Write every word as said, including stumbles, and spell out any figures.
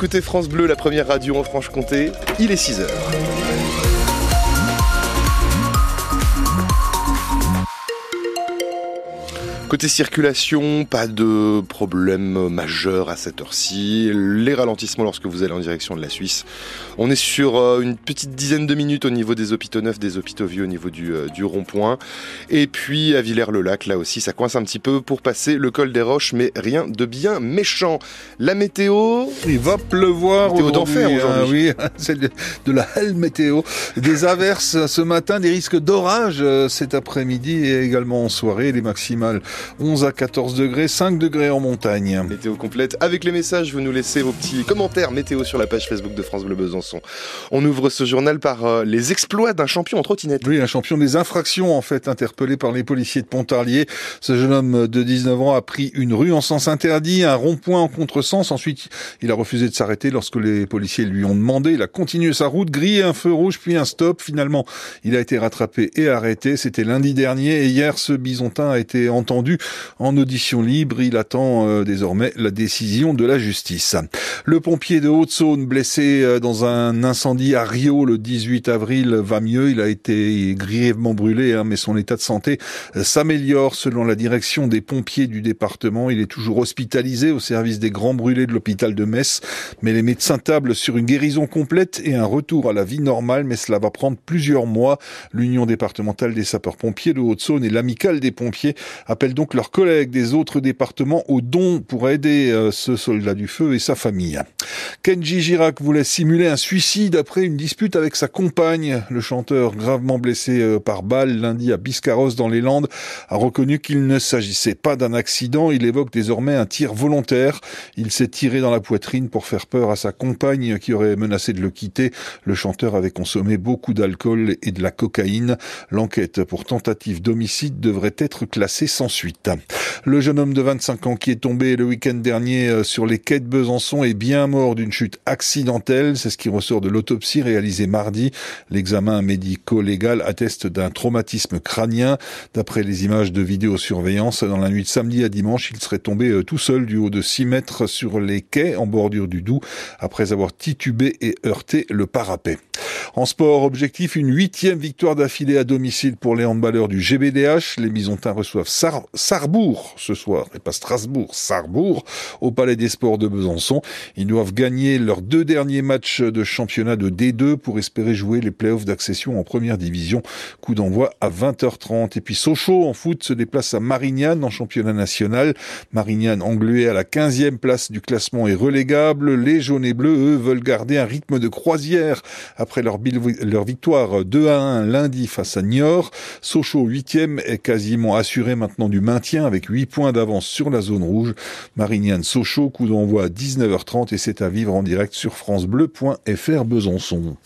écoutez France Bleu, la première radio en Franche-Comté. Il est six heures. Côté circulation, pas de problème majeur à cette heure-ci. Les ralentissements lorsque vous allez en direction de la Suisse. On est sur une petite dizaine de minutes au niveau des hôpitaux neufs, des hôpitaux vieux, au niveau du, du rond-point. Et puis à Villers-le-Lac, là aussi, ça coince un petit peu pour passer le col des Roches, mais rien de bien méchant. La météo... Il va pleuvoir météo aujourd'hui. d'enfer aujourd'hui. Euh, oui, c'est de, de la hell météo. Des averses ce matin, des risques d'orage cet après-midi et également en soirée. Les maximales onze à quatorze degrés, cinq degrés en montagne. Météo complète. Avec les messages, vous nous laissez vos petits commentaires météo sur la page Facebook de France Bleu Besançon. On ouvre ce journal par euh, les exploits d'un champion en trottinette. Oui, un champion des infractions, en fait, interpellé par les policiers de Pontarlier. Ce jeune homme de dix-neuf ans a pris une rue en sens interdit, un rond-point en contresens. Ensuite, il a refusé de s'arrêter lorsque les policiers lui ont demandé. Il a continué sa route, grillé un feu rouge, puis un stop. Finalement, il a été rattrapé et arrêté. C'était lundi dernier. Et hier, ce bisontin a été entendu en audition libre. Il attend euh, désormais la décision de la justice. Le pompier de Haute-Saône, blessé euh, dans un incendie à Rio le dix-huit avril, va mieux. Il a été grièvement brûlé, hein, mais son état de santé euh, s'améliore selon la direction des pompiers du département. Il est toujours hospitalisé au service des grands brûlés de l'hôpital de Metz, mais les médecins tablent sur une guérison complète et un retour à la vie normale, mais cela va prendre plusieurs mois. L'Union départementale des sapeurs-pompiers de Haute-Saône et l'Amicale des pompiers appellent donc leurs collègues des autres départements au don pour aider euh, ce soldat du feu et sa famille. Kenji Girac voulait simuler un suicide après une dispute avec sa compagne. Le chanteur, gravement blessé euh, par balle lundi à Biscarrosse dans les Landes, a reconnu qu'il ne s'agissait pas d'un accident. Il évoque désormais un tir volontaire. Il s'est tiré dans la poitrine pour faire peur à sa compagne qui aurait menacé de le quitter. Le chanteur avait consommé beaucoup d'alcool et de la cocaïne. L'enquête pour tentative d'homicide devrait être classée sans suite. Le jeune homme de vingt-cinq ans qui est tombé le week-end dernier sur les quais de Besançon est bien mort d'une chute accidentelle. C'est ce qui ressort de l'autopsie réalisée mardi. L'examen médico-légal atteste d'un traumatisme crânien. D'après les images de vidéosurveillance, dans la nuit de samedi à dimanche, il serait tombé tout seul du haut de six mètres sur les quais en bordure du Doubs après avoir titubé et heurté le parapet. En sport, objectif, une huitième victoire d'affilée à domicile pour les handballeurs du G B D H. Les Bisontins reçoivent Sar- Sarrebourg ce soir, et pas Strasbourg, Sarrebourg, au Palais des Sports de Besançon. Ils doivent gagner leurs deux derniers matchs de championnat de D deux pour espérer jouer les playoffs d'accession en première division. Coup d'envoi à vingt heures trente. Et puis Sochaux, en foot, se déplace à Marignane en championnat national. Marignane, englué à la quinzième place du classement, est relégable. Les jaunes et bleus, eux, veulent garder un rythme de croisière après leur, leur victoire deux à un lundi face à Niort. Sochaux, huitième, est quasiment assuré maintenant du maintien avec huit points d'avance sur la zone rouge. Marignane-Sochaux, coup d'envoi à dix-neuf heures trente et c'est à vivre en direct sur francebleu point f r Besançon.